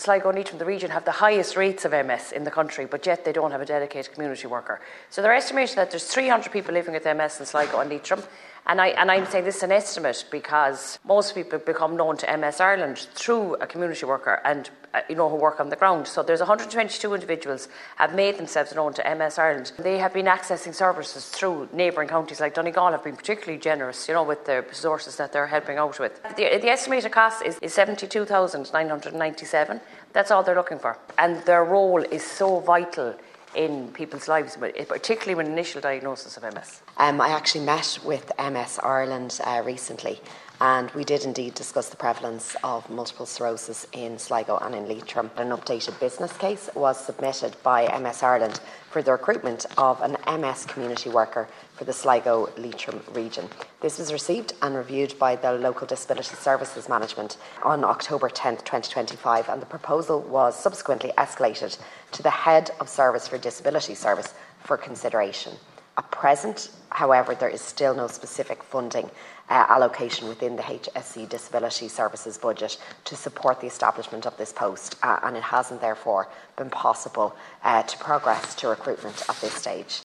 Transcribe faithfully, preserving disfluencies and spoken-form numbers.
Sligo and Leitrim, the region, have the highest rates of M S in the country, but yet they don't have a dedicated community worker. So they're estimating that there's three hundred people living with M S in Sligo and Leitrim. And, I, and I'm saying this is an estimate because most people become known to M S Ireland through a community worker and uh, you know, who work on the ground. So there's one hundred twenty-two individuals have made themselves known to M S Ireland. They have been accessing services through neighbouring counties like Donegal, have been particularly generous, you know, with the resources that they're helping out with. The, the estimated cost is, is seventy-two thousand nine hundred ninety-seven. That's all they're looking for. And their role is so vital in people's lives, particularly with initial diagnosis of M S. Um, I actually met with M S Ireland uh, recently, and we did indeed discuss the prevalence of multiple sclerosis in Sligo and in Leitrim. An updated business case was submitted by M S Ireland for the recruitment of an M S community worker for the Sligo-Leitrim region. This was received and reviewed by the Local Disability Services Management on October tenth, twenty twenty-five, and the proposal was subsequently escalated to the Head of Service for Disability Service for consideration. At present, however, there is still no specific funding uh, allocation within the H S C Disability Services budget to support the establishment of this post, uh, and it hasn't therefore been possible uh, to progress to recruitment at this stage.